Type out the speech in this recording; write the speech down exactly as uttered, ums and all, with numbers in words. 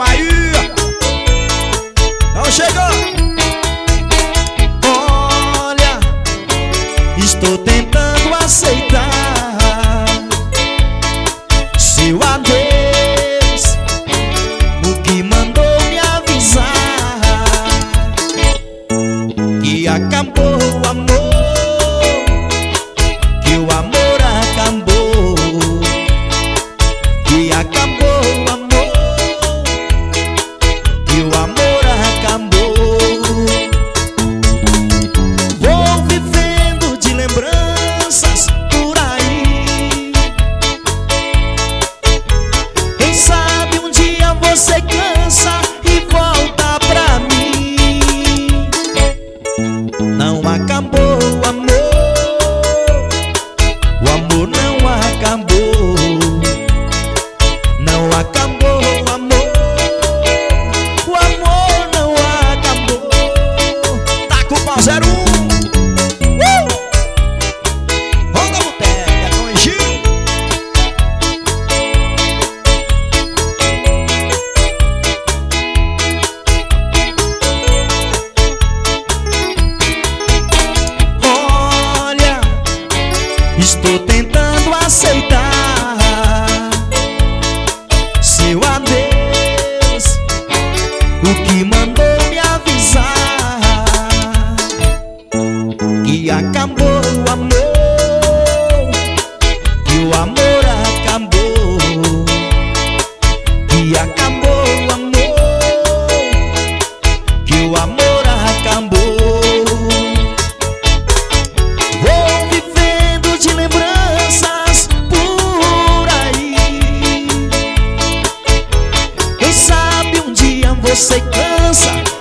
Bahia. Não chegou. Olha, estou tentando aceitar seu adeus, o que mandou me avisar que acabou o amor, que o amor acabou, que acabou o amor, que o amor acabou. Vou vivendo de lembranças por aí. Quem sabe um dia você cansa e volta pra mim. Não acabou o amor, o amor não acabou. Não acabou o amor, o amor não acabou. Tá com o pau zero um. uh! Roda a boteca com o Gil. Olha, estou tentando aceitar seu adeus, o que mandou me avisar que acabou o amor, que o amor acabou, que acabou o amor, que o amor acabou. Vou vivendo de lembranças por aí. Quem sabe um dia você cansa